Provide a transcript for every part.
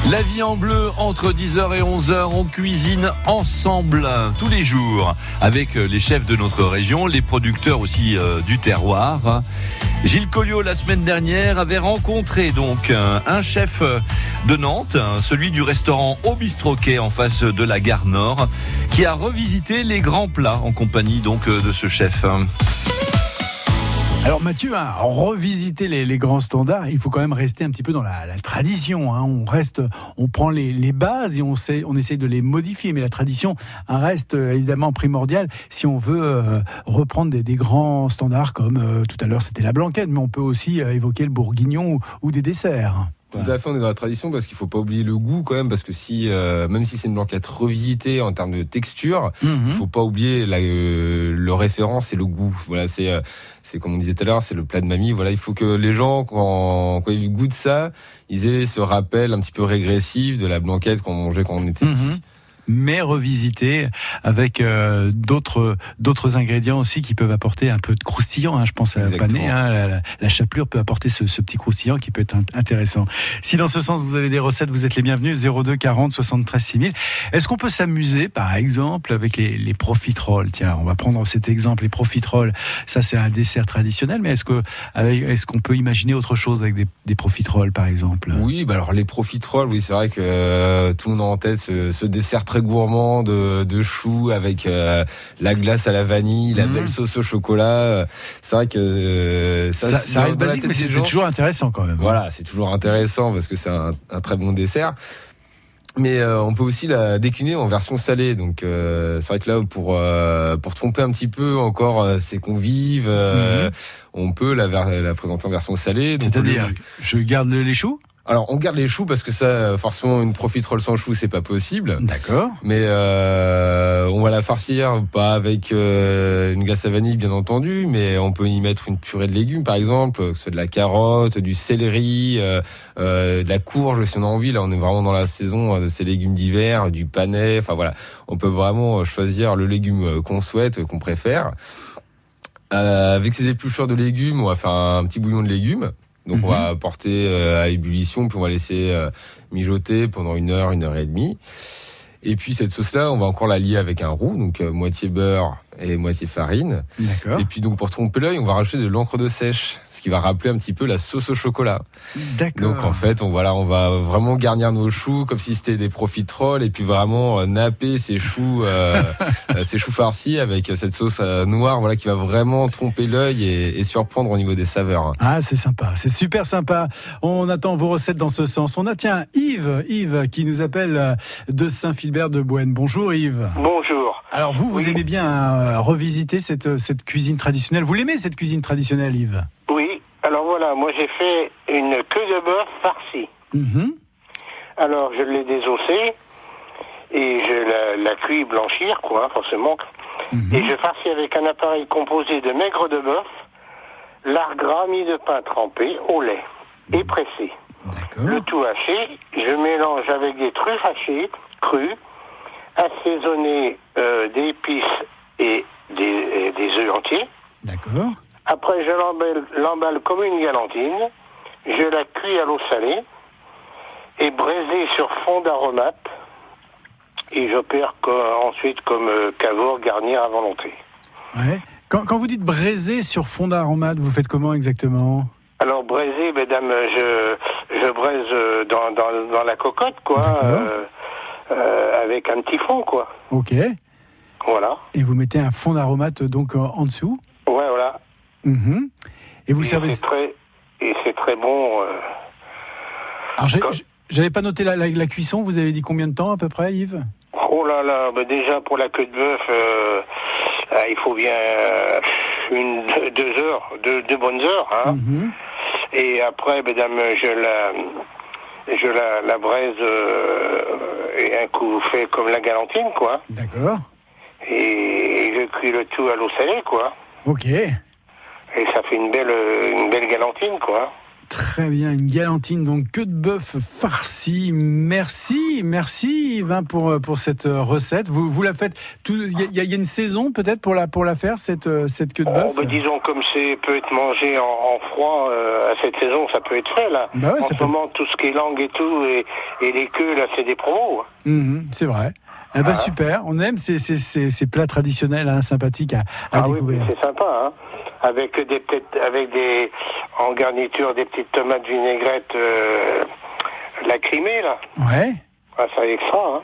La vie en bleu, entre 10h et 11h, on cuisine ensemble tous les jours avec les chefs de notre région, les producteurs aussi du terroir. Gilles Colliot, la semaine dernière, avait rencontré donc un chef de Nantes, celui du restaurant Au Bistroquet en face de la gare Nord, qui a revisité les grands plats en compagnie donc de ce chef. Alors Mathieu, revisiter les grands standards, il faut quand même rester un petit peu dans la tradition. On prend les bases et on essaye de les modifier. Mais la tradition reste évidemment primordiale si on veut reprendre des grands standards comme tout à l'heure c'était la blanquette, mais on peut aussi évoquer le bourguignon ou des desserts. Tout à fait, on est dans la tradition parce qu'il faut pas oublier le goût quand même, parce que même si c'est une blanquette revisitée en termes de texture, il faut pas oublier le référent, c'est le goût. Voilà, c'est comme on disait tout à l'heure, c'est le plat de mamie. Voilà, il faut que les gens quand ils goûtent ça, ils aient ce rappel un petit peu régressif de la blanquette qu'on mangeait quand on était petit. Mais revisité avec d'autres ingrédients aussi qui peuvent apporter un peu de croustillant. Je pense à la panée, la chapelure peut apporter ce petit croustillant qui peut être intéressant. Si dans ce sens vous avez des recettes, vous êtes les bienvenus. 02 40 73 6000. Est-ce qu'on peut s'amuser, par exemple, avec les profiteroles? Tiens, on va prendre cet exemple, les profiteroles. Ça, c'est un dessert traditionnel, mais est-ce qu'on peut imaginer autre chose avec des profiteroles, par exemple? Oui, alors les profiteroles, oui, c'est vrai que tout le monde a en tête ce dessert très gourmand de choux avec la glace à la vanille, la belle sauce au chocolat. C'est vrai que ça reste basique, mais c'est toujours intéressant quand même. Voilà, c'est toujours intéressant parce que c'est un très bon dessert. Mais on peut aussi la décliner en version salée. Donc c'est vrai que là pour tromper un petit peu encore ses convives, on peut la présenter en version salée. Donc c'est-à-dire, je garde les choux? Alors, on garde les choux parce que ça, forcément, une profiterole sans choux, c'est pas possible. D'accord. Mais on va la farcir, pas avec une glace à vanille, bien entendu, mais on peut y mettre une purée de légumes, par exemple, que ce soit de la carotte, du céleri, de la courge, si on a envie. Là, on est vraiment dans la saison de ces légumes d'hiver, du panais. Enfin voilà, on peut vraiment choisir le légume qu'on souhaite, qu'on préfère. Avec ces épluchures de légumes, on va faire un petit bouillon de légumes. Donc on va porter à ébullition, puis on va laisser mijoter pendant 1 heure et demie. Et puis cette sauce-là, on va encore la lier avec un roux, donc moitié beurre et moitié farine. D'accord. Et puis donc pour tromper l'œil, on va rajouter de l'encre de sèche, ce qui va rappeler un petit peu la sauce au chocolat. D'accord. Donc en fait, on va vraiment garnir nos choux comme si c'était des profiteroles et puis vraiment napper ces choux farcis avec cette sauce noire, voilà, qui va vraiment tromper l'œil et surprendre au niveau des saveurs. Ah, c'est sympa, c'est super sympa. On attend vos recettes dans ce sens. On a Yves qui nous appelle de Saint-Philbert de Bohêne. Bonjour Yves. Bonjour. Alors vous aimez bien revisiter cette cuisine traditionnelle. Vous l'aimez cette cuisine traditionnelle, Yves? Oui. Alors voilà, moi j'ai fait une queue de bœuf farcie. Alors je l'ai désossée et je la cuis blanchir, quoi, forcément. Et je farcis avec un appareil composé de maigre de bœuf, lard gras, mie de pain trempé au lait et pressé. D'accord. Le tout haché, je mélange avec des truffes hachées, crues, assaisonnées d'épices et des œufs entiers. D'accord. Après, je l'emballe comme une galantine. Je la cuis à l'eau salée et braisée sur fond d'aromates. Et j'opère ensuite comme cavour garnir à volonté. Ouais. Quand vous dites braiser sur fond d'aromates, vous faites comment exactement? Alors braiser, mesdames, je braise dans la cocotte, quoi, avec un petit fond, quoi. Ok. Voilà. Et vous mettez un fond d'aromates donc en dessous? Ouais, voilà. Et vous servez. C'est très bon. Alors j'avais pas noté la cuisson. Vous avez dit combien de temps à peu près, Yves? Oh là là, déjà pour la queue de bœuf, il faut bien 2 heures, deux bonnes heures. Hein. Et après, mesdames, je la braise et un coup fait comme la galantine, quoi. D'accord. Et je cuis le tout à l'eau salée, quoi. Ok. Et ça fait une belle galantine, quoi. Très bien, une galantine, donc queue de bœuf farcie. Merci Yvain pour cette recette. Vous la faites. Il y a une saison peut-être pour la faire cette queue de bœuf. Disons comme peut être mangé en froid à cette saison, ça peut être fait là. Bah ouais, en ce moment, tout ce qui est langue et tout et les queues là, c'est des promos. C'est vrai. Super, on aime ces plats traditionnels, sympathiques à découvrir. Oui, c'est sympa, avec en garniture des petites tomates vinaigrettes lacrymées là. Ouais. Ça extra.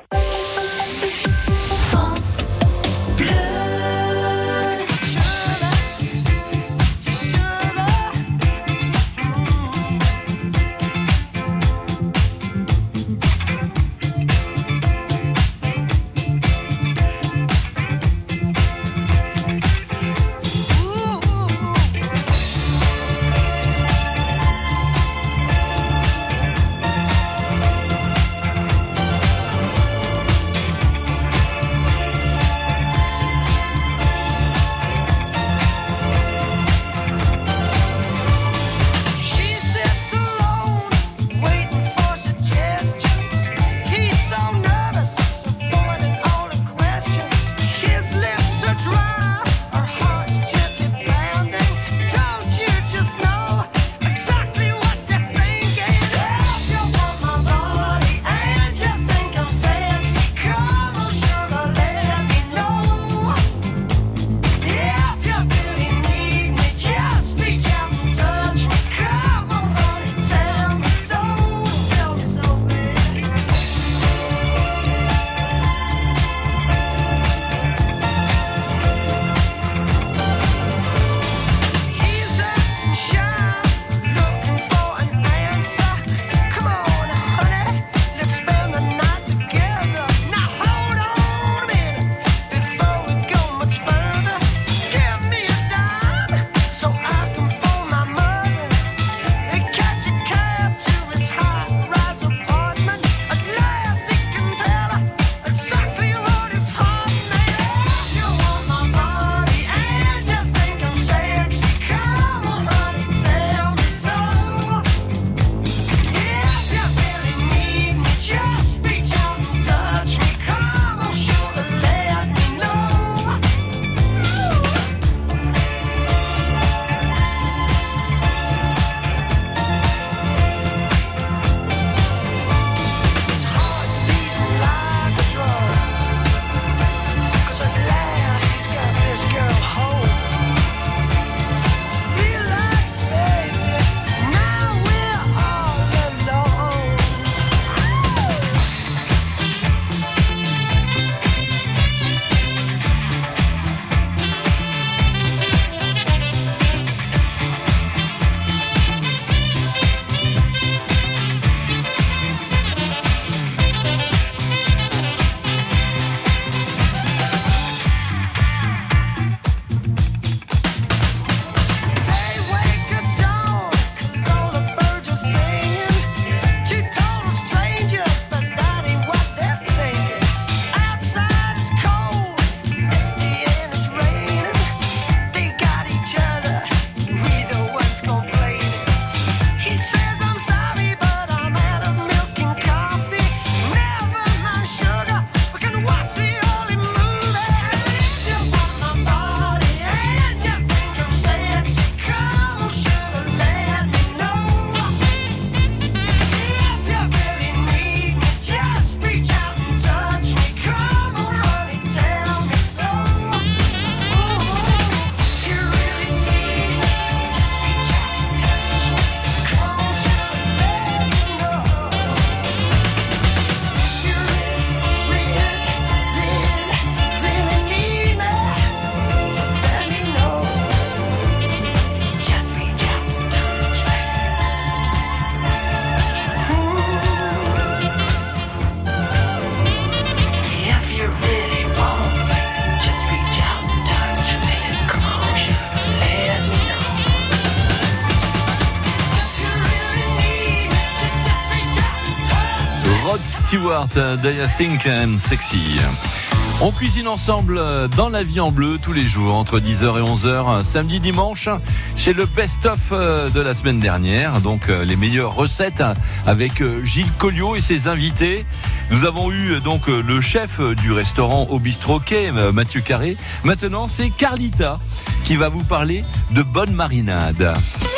Rod Stewart, Do You Think I'm Sexy? On cuisine ensemble dans La Vie en Bleu tous les jours entre 10h et 11h, samedi, dimanche. C'est le best-of de la semaine dernière, donc les meilleures recettes avec Gilles Colliot et ses invités. Nous avons eu donc le chef du restaurant au Bistrot Quai, Mathieu Carré. Maintenant, c'est Carlita qui va vous parler de bonne marinade.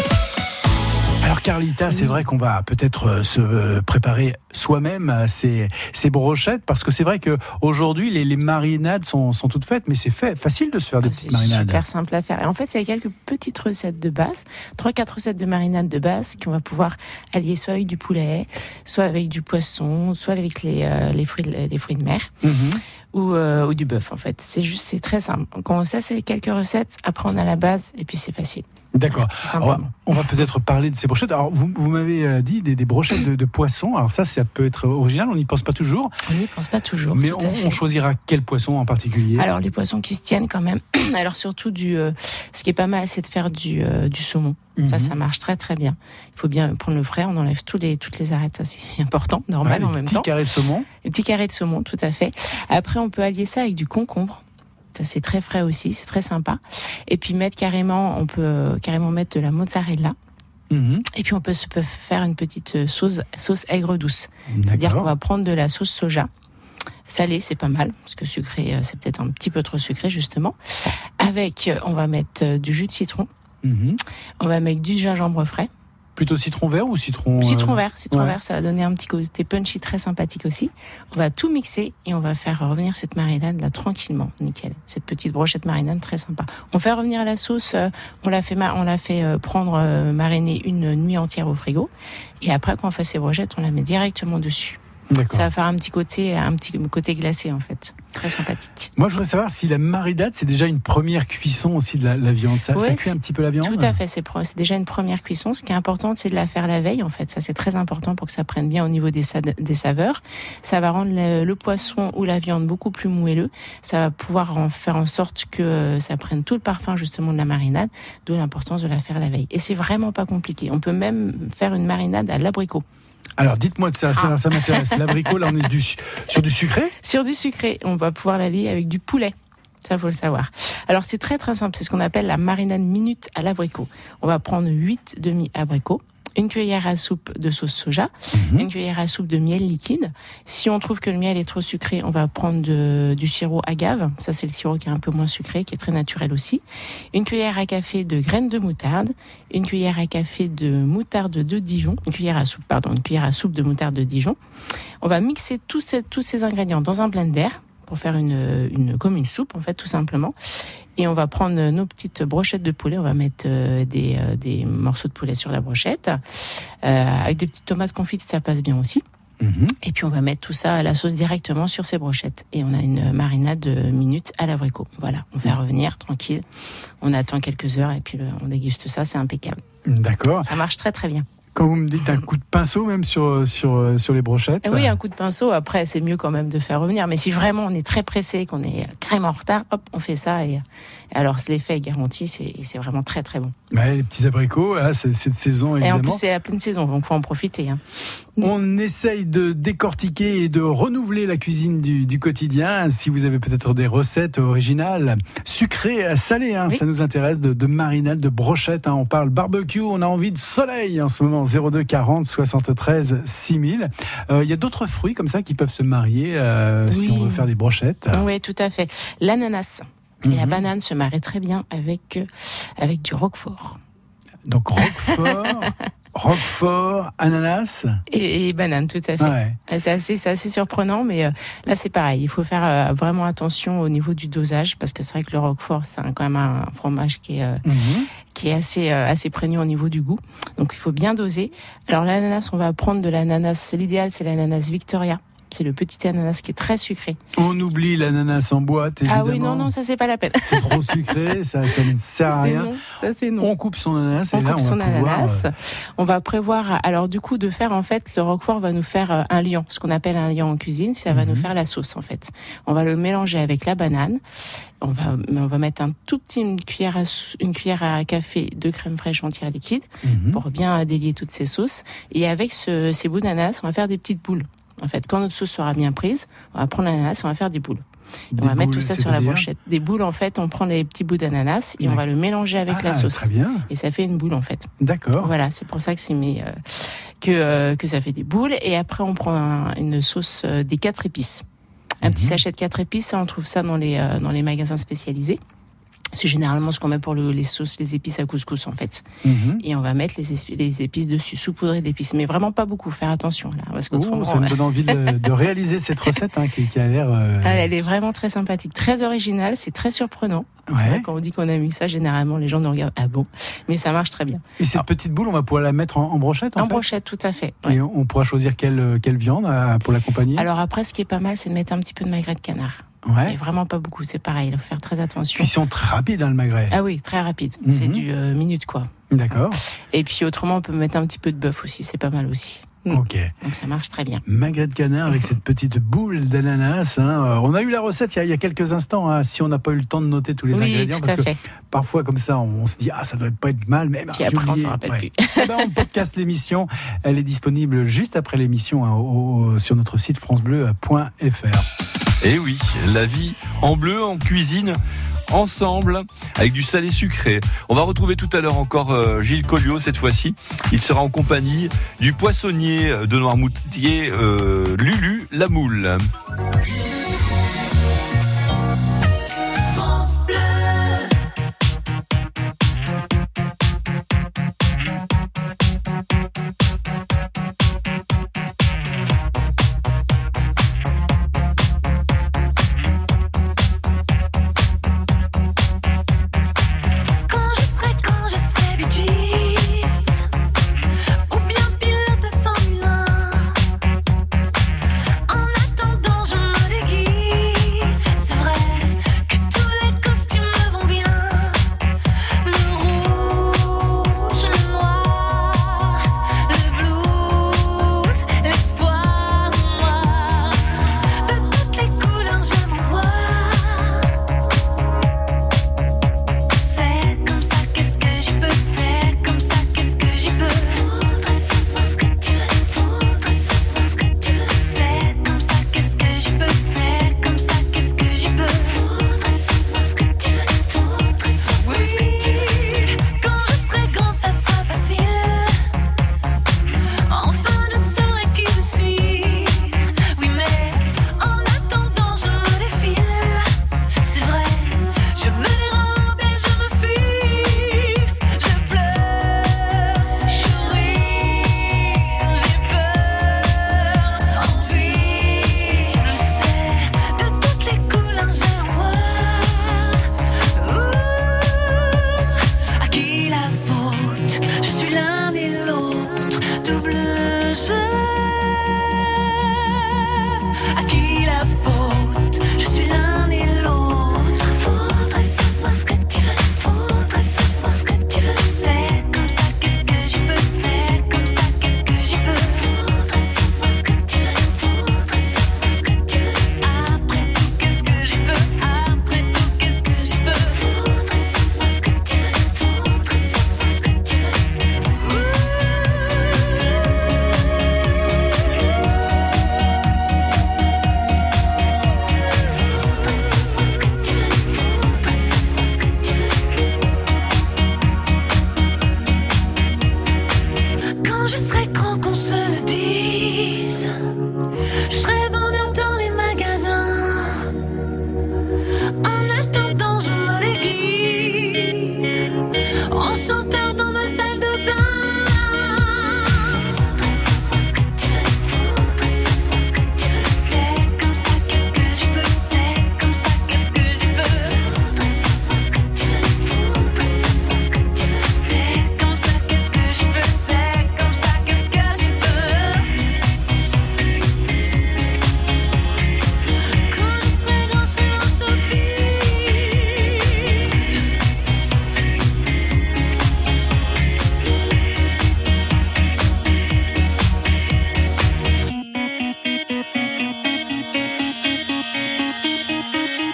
Alors Carlita, c'est vrai qu'on va peut-être se préparer soi-même ces brochettes, parce que c'est vrai qu'aujourd'hui les marinades sont toutes faites, mais c'est facile de se faire des petites marinades. C'est super simple à faire. Et en fait, il y a quelques petites recettes de base, 3-4 recettes de marinade de base qu'on va pouvoir allier soit avec du poulet, soit avec du poisson, soit avec les fruits de mer. Ou du bœuf en fait. C'est très simple. Quand on sait ces quelques recettes, après on a la base et puis c'est facile. D'accord. On va peut-être parler de ces brochettes. Alors vous m'avez dit des brochettes de poisson. Alors ça peut être original, on n'y pense pas toujours. On n'y pense pas toujours. Mais on choisira quel poisson en particulier? Alors les poissons qui se tiennent quand même. Alors surtout ce qui est pas mal, c'est de faire du saumon. Ça marche très très bien. Il faut bien prendre le frais, on enlève toutes les arêtes, ça c'est important, normal en même temps. Des petits carrés de saumon. Des petits carrés de saumon, tout à fait. Après on peut allier ça avec du concombre. Ça c'est très frais aussi, c'est très sympa. Et puis on peut carrément mettre de la mozzarella. Et puis on peut faire une petite sauce aigre douce. C'est-à-dire qu'on va prendre de la sauce soja. Salée, c'est pas mal, parce que sucré, c'est peut-être un petit peu trop sucré justement. On va mettre du jus de citron. On va mettre du gingembre frais. Plutôt citron vert ou citron vert, ça va donner un petit côté punchy très sympathique aussi. On va tout mixer et on va faire revenir cette marinade là tranquillement, nickel. Cette petite brochette marinade très sympa. On fait revenir la sauce, on l'a fait mariner une nuit entière au frigo, et après quand on fait ces brochettes, on la met directement dessus. D'accord. Ça va faire un petit côté glacé en fait, très sympathique. Moi je voudrais savoir si la marinade c'est déjà une première cuisson aussi de la viande. Ça cuit un petit peu la viande. Tout à fait, c'est déjà une première cuisson. Ce qui est important, c'est de la faire la veille en fait. Ça c'est très important pour que ça prenne bien au niveau des saveurs. Ça va rendre le poisson ou la viande beaucoup plus moelleux. Ça va pouvoir faire en sorte que ça prenne tout le parfum justement de la marinade. D'où l'importance de la faire la veille. Et c'est vraiment pas compliqué. On peut même faire une marinade à l'abricot. Alors, dites-moi de ça, ça m'intéresse. L'abricot, là, on est sur du sucré? Sur du sucré. On va pouvoir l'allier avec du poulet. Ça, faut le savoir. Alors, c'est très, très simple. C'est ce qu'on appelle la marinade minute à l'abricot. On va prendre 8 demi-abricots, une cuillère à soupe de sauce soja, une cuillère à soupe de miel liquide. Si on trouve que le miel est trop sucré, on va prendre du sirop agave. Ça, c'est le sirop qui est un peu moins sucré, qui est très naturel aussi. Une cuillère à café de graines de moutarde, une cuillère à café de moutarde de Dijon, une cuillère à soupe de moutarde de Dijon. On va mixer tous ces ingrédients dans un blender pour faire comme une soupe, en fait, tout simplement. Et on va prendre nos petites brochettes de poulet. On va mettre des morceaux de poulet sur la brochette. Avec des petites tomates confites, ça passe bien aussi. Et puis on va mettre tout ça à la sauce directement sur ces brochettes. Et on a une marinade de minutes à l'abricot. Voilà, on fait revenir tranquille. On attend quelques heures et puis on déguste ça, c'est impeccable. D'accord. Ça marche très très bien. Quand vous me dites un coup de pinceau même sur les brochettes. Oui, un coup de pinceau. Après, c'est mieux quand même de faire revenir. Mais si vraiment on est très pressé, qu'on est carrément en retard, hop, on fait ça. Et alors, l'effet est garanti. C'est vraiment très très bon. Les petits abricots, là, c'est de saison évidemment. Et en plus, c'est la pleine saison, donc faut en profiter. On essaye de décortiquer et de renouveler la cuisine du quotidien. Si vous avez peut-être des recettes originales, sucrées, salées, oui. Ça nous intéresse, de marinade, de brochettes. On parle barbecue, on a envie de soleil en ce moment. 02 40 73 6000. Il y a d'autres fruits comme ça qui peuvent se marier si on veut faire des brochettes. Oui, tout à fait. L'ananas et la banane se marient très bien avec du roquefort. Donc roquefort, ananas et banane, tout à fait. Ouais. C'est assez surprenant, mais là c'est pareil. Il faut faire vraiment attention au niveau du dosage, parce que c'est vrai que le roquefort, c'est quand même un fromage qui est assez prégnant au niveau du goût. Donc il faut bien doser. Alors l'ananas, on va prendre de l'ananas. L'idéal, c'est l'ananas Victoria. C'est le petit ananas qui est très sucré. On oublie l'ananas en boîte, évidemment. Ah oui, non, ça c'est pas la peine. C'est trop sucré, ça ne sert à rien. C'est non. On coupe son ananas et là on va pouvoir... On va prévoir, alors du coup, de faire en fait, le roquefort va nous faire un liant, ce qu'on appelle un liant en cuisine, ça va nous faire la sauce en fait. On va le mélanger avec la banane. On va mettre une cuillère à café de crème fraîche entière liquide pour bien délier toutes ces sauces. Et avec ces bouts d'ananas, on va faire des petites boules. En fait, quand notre sauce sera bien prise, on va prendre l'ananas, on va faire des boules. On va mettre tout ça sur la brochette. Des boules, en fait, on prend les petits bouts d'ananas et on va le mélanger avec la sauce. Très bien. Et ça fait une boule, en fait. D'accord. Voilà, c'est pour ça que c'est mis, que ça fait des boules. Et après, on prend une sauce des 4 épices. Un petit sachet de 4 épices, on trouve ça dans les magasins spécialisés. C'est généralement ce qu'on met pour les sauces, les épices à couscous, en fait. Et on va mettre les épices dessus, saupoudrées d'épices. Mais vraiment pas beaucoup, faire attention, là. Parce qu'autrement, ça me donne envie de réaliser cette recette, qui a l'air... Elle est vraiment très sympathique, très originale, c'est très surprenant. Ouais. C'est vrai, quand on dit qu'on a mis ça, généralement, les gens nous regardent, ah bon? Mais ça marche très bien. Et cette petite boule, on va pouvoir la mettre en brochette, en fait? Brochette, tout à fait. Ouais. Et on pourra choisir quelle viande pour l'accompagner? Alors après, ce qui est pas mal, c'est de mettre un petit peu de magret de canard. Ouais. Et vraiment pas beaucoup, c'est pareil, il faut faire très attention. Cuisson très rapide, le magret. Ah oui, très rapide. C'est du minute, quoi. D'accord. Et puis autrement, on peut mettre un petit peu de bœuf aussi, c'est pas mal aussi. Ok. Donc ça marche très bien. Magret de canard avec cette petite boule d'ananas. On a eu la recette il y a quelques instants. Si on n'a pas eu le temps de noter tous les ingrédients, tout à fait. Parfois comme ça, on se dit ça doit pas être mal, mais puis après on s'en rappelle plus. On podcast l'émission. Elle est disponible juste après l'émission sur notre site francebleu.fr. Et oui, la vie en bleu, en cuisine, ensemble, avec du salé sucré. On va retrouver tout à l'heure encore Gilles Colliot, cette fois-ci. Il sera en compagnie du poissonnier de Noirmoutier, Lulu la Moule.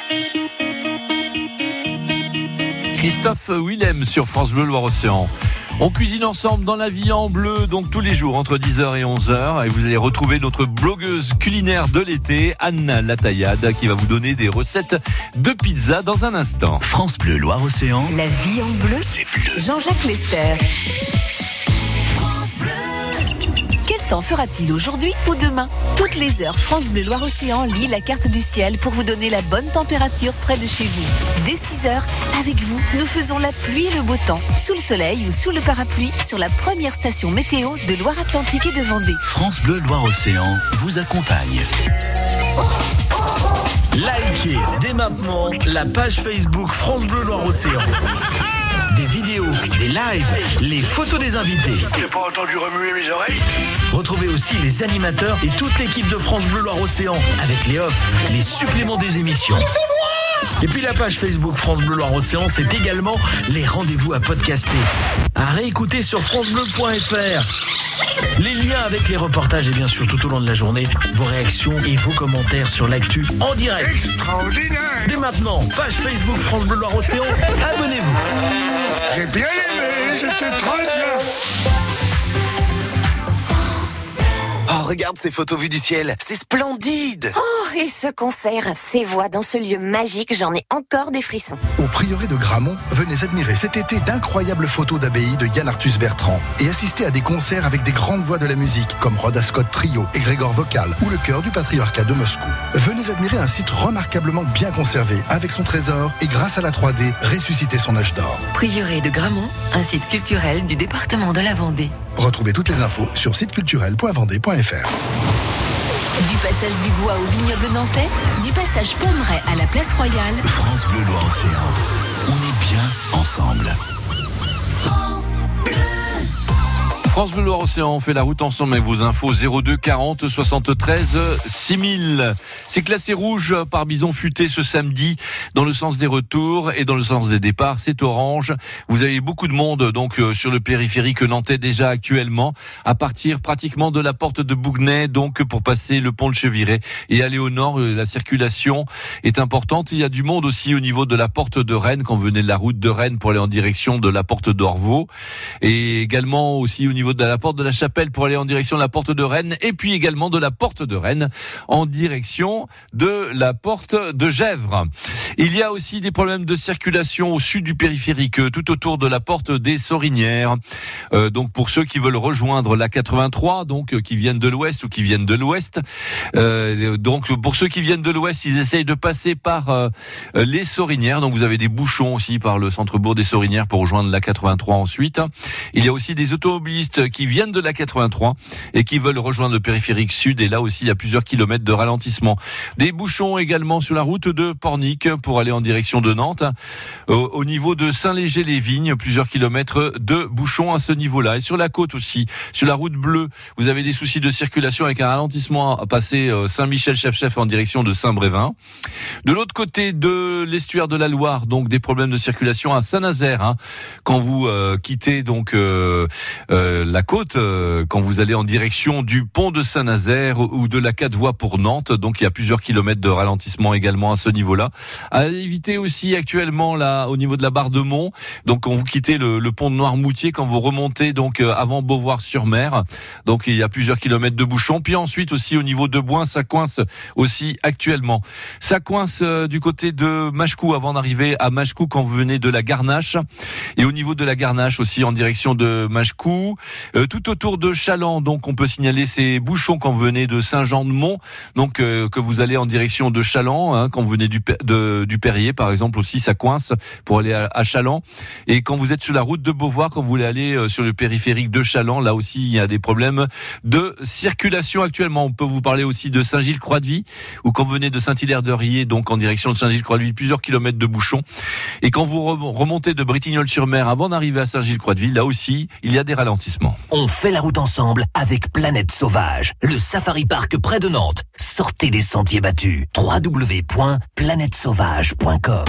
Christophe Willem sur France Bleu Loire-Océan. On cuisine ensemble dans la vie en bleu, donc tous les jours entre 10h et 11h. Et vous allez retrouver notre blogueuse culinaire de l'été, Anna Latayade, qui va vous donner des recettes de pizza dans un instant. France Bleu Loire-Océan. La vie en bleu, c'est bleu. Jean-Jacques Lester. Quel temps fera-t-il aujourd'hui ou demain? Toutes les heures, France Bleu Loire-Océan lit la carte du ciel pour vous donner la bonne température près de chez vous. Dès 6h, avec vous, nous faisons la pluie et le beau temps, sous le soleil ou sous le parapluie, sur la première station météo de Loire-Atlantique et de Vendée. France Bleu Loire-Océan vous accompagne. Likez dès maintenant la page Facebook France Bleu Loire-Océan. Des vidéos, des lives, les photos des invités. J'ai pas entendu remuer mes oreilles. Retrouvez aussi les animateurs et toute l'équipe de France Bleu Loire-Océan avec les offs, les suppléments des émissions. Et puis la page Facebook France Bleu Loire-Océan, c'est également les rendez-vous à podcaster. À réécouter sur francebleu.fr. Les liens avec les reportages et bien sûr tout au long de la journée, vos réactions et vos commentaires sur l'actu en direct. Extraordinaire. Dès maintenant, page Facebook France Bleu Loire-Océan, abonnez-vous. J'ai bien aimé, c'était très bien. Oh, regarde ces photos vues du ciel, c'est splendide. Oh, et ce concert, ces voix dans ce lieu magique, j'en ai encore des frissons. Au prieuré de Gramont, venez admirer cet été d'incroyables photos d'abbaye de Yann Arthus Bertrand et assister à des concerts avec des grandes voix de la musique comme Rhoda Scott Trio et Grégor Vocal ou le chœur du Patriarcat de Moscou. Venez admirer un site remarquablement bien conservé avec son trésor et grâce à la 3D, ressusciter son âge d'or. Prieuré de Gramont, un site culturel du département de la Vendée. Retrouvez toutes les infos sur siteculturel.vendée.fr. Du passage du Gois au vignoble nantais, du passage Pommeraye à la place Royale. France Bleu Loire-Océan. On est bien ensemble. France Bleu Loire-Océan, on fait la route ensemble avec vos infos 02 40 73 6000. C'est classé rouge par bison futé ce samedi dans le sens des retours et dans le sens des départs, c'est orange. Vous avez beaucoup de monde donc sur le périphérique nantais déjà actuellement à partir pratiquement de la porte de Bougnay donc pour passer le pont de Cheviré et aller au nord, la circulation est importante. Il y a du monde aussi au niveau de la porte de Rennes quand vous venez de la route de Rennes pour aller en direction de la porte d'Orvaux et également aussi au niveau de la porte de la Chapelle pour aller en direction de la porte de Rennes et puis également de la porte de Rennes en direction de la porte de Gesvres. Il y a aussi des problèmes de circulation au sud du périphérique tout autour de la porte des Sorinières. Donc pour ceux qui veulent rejoindre la 83 donc qui viennent de l'ouest ou qui viennent de l'ouest donc pour ceux qui viennent de l'ouest, ils essayent de passer par les Sorinières. Donc vous avez des bouchons aussi par le centre-bourg des Sorinières pour rejoindre la 83 ensuite. Il y a aussi des automobilistes qui viennent de la 83 et qui veulent rejoindre le périphérique sud et là aussi il y a plusieurs kilomètres de ralentissement. Des bouchons également sur la route de Pornic pour aller en direction de Nantes. Au niveau de Saint-Léger-les-Vignes, plusieurs kilomètres de bouchons à ce niveau-là. Et sur la côte aussi, sur la route bleue, vous avez des soucis de circulation avec un ralentissement à passer Saint-Michel-Chef-Chef en direction de Saint-Brévin. De l'autre côté de l'estuaire de la Loire, donc des problèmes de circulation à Saint-Nazaire. Quand vous quittez donc la côte, quand vous allez en direction du pont de Saint-Nazaire ou de la 4 voies pour Nantes, donc il y a plusieurs kilomètres de ralentissement également à ce niveau-là. À éviter aussi actuellement là au niveau de la barre de Mont, donc quand vous quittez le pont de Noirmoutier, quand vous remontez donc avant Beauvoir-sur-Mer, donc il y a plusieurs kilomètres de bouchons. Puis ensuite aussi au niveau de Boin, ça coince aussi actuellement. Ça coince du côté de Machecou avant d'arriver à Machecou quand vous venez de la Garnache, et au niveau de la Garnache aussi en direction de Machecou. Tout autour de Chaland, donc on peut signaler ces bouchons quand vous venez de Saint-Jean-de-Mont, donc que vous allez en direction de Chaland, quand vous venez du Perrier par exemple aussi, ça coince pour aller à Chaland. Et quand vous êtes sur la route de Beauvoir, quand vous voulez aller sur le périphérique de Chaland, là aussi il y a des problèmes de circulation actuellement. On peut vous parler aussi de Saint-Gilles-Croix-de-Vie, ou quand vous venez de Saint-Hilaire-de-Riez, donc en direction de Saint-Gilles-Croix-de-Vie, plusieurs kilomètres de bouchons. Et quand vous remontez de Bretignolles-sur-Mer avant d'arriver à Saint-Gilles-Croix-de-Vie, là aussi il y a des ralentissements. On fait la route ensemble avec Planète Sauvage, le safari park près de Nantes. Sortez des sentiers battus. www.planètesauvage.com.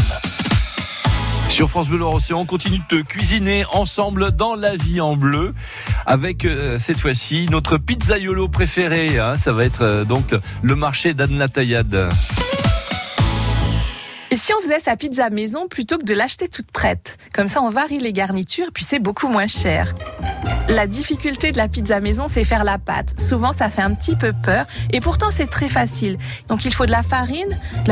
Sur France Bleu Loire-Océan, on continue de cuisiner ensemble dans la vie en bleu avec cette fois-ci notre pizzaiolo préféré. Ça va être donc le marché d'Anne Latayade. Et si on faisait sa pizza maison plutôt que de l'acheter toute prête? Comme ça, on varie les garnitures, puis c'est beaucoup moins cher. La difficulté de la pizza maison, c'est faire la pâte. Souvent, ça fait un petit peu peur, et pourtant, c'est très facile. Donc, il faut de la farine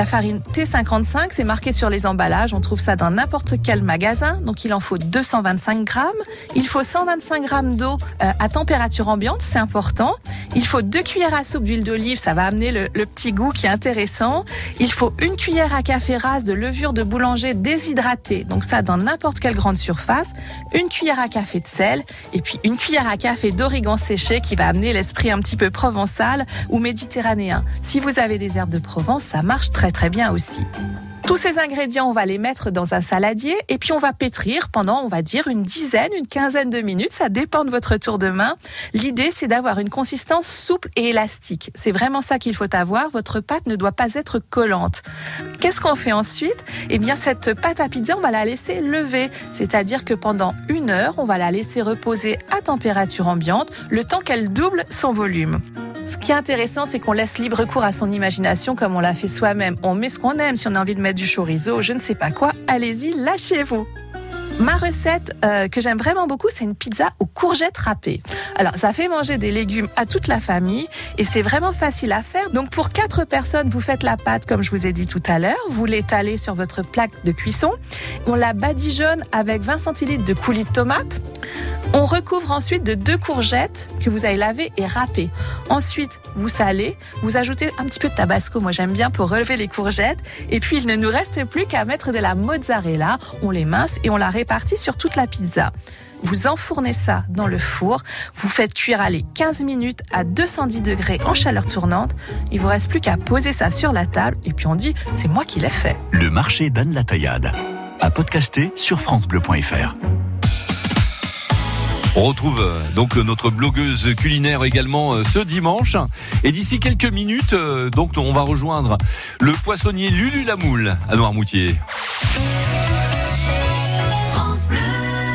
T55, c'est marqué sur les emballages. On trouve ça dans n'importe quel magasin. Donc, il en faut 225 grammes. Il faut 125 grammes d'eau à température ambiante, c'est important. Il faut 2 cuillères à soupe d'huile d'olive, ça va amener le petit goût qui est intéressant. Il faut 1 cuillère à café rase de levure de boulanger déshydratée, donc ça dans n'importe quelle grande surface. 1 cuillère à café de sel, et puis 1 cuillère à café d'origan séché qui va amener l'esprit un petit peu provençal ou méditerranéen. Si vous avez des herbes de Provence, ça marche très très bien aussi. Tous ces ingrédients, on va les mettre dans un saladier et puis on va pétrir pendant, on va dire, une quinzaine de minutes. Ça dépend de votre tour de main. L'idée, c'est d'avoir une consistance souple et élastique. C'est vraiment ça qu'il faut avoir. Votre pâte ne doit pas être collante. Qu'est-ce qu'on fait ensuite? Eh bien, cette pâte à pizza, on va la laisser lever. C'est-à-dire que pendant 1 heure, on va la laisser reposer à température ambiante, le temps qu'elle double son volume. Ce qui est intéressant, c'est qu'on laisse libre cours à son imagination comme on l'a fait soi-même. On met ce qu'on aime. Si on a envie de mettre du chorizo, je ne sais pas quoi, allez-y, lâchez-vous. Ma recette que j'aime vraiment beaucoup, c'est une pizza aux courgettes râpées. Alors, ça fait manger des légumes à toute la famille et c'est vraiment facile à faire. Donc, pour 4 personnes, vous faites la pâte comme je vous ai dit tout à l'heure. Vous l'étalez sur votre plaque de cuisson. On la badigeonne avec 20 centilitres de coulis de tomates. On recouvre ensuite de 2 courgettes que vous avez lavées et râpées. Ensuite, vous salez, vous ajoutez un petit peu de tabasco, moi j'aime bien pour relever les courgettes. Et puis, il ne nous reste plus qu'à mettre de la mozzarella. On les mince et on la répartit sur toute la pizza. Vous enfournez ça dans le four, vous faites cuire 15 minutes à 210 degrés en chaleur tournante. Il vous reste plus qu'à poser ça sur la table et puis on dit « c'est moi qui l'ai fait ». Le marché d'Anne-la-Taillade, à podcaster sur francebleu.fr. On retrouve donc notre blogueuse culinaire également ce dimanche. Et d'ici quelques minutes, donc on va rejoindre le poissonnier Lulu Lamoule à Noirmoutier.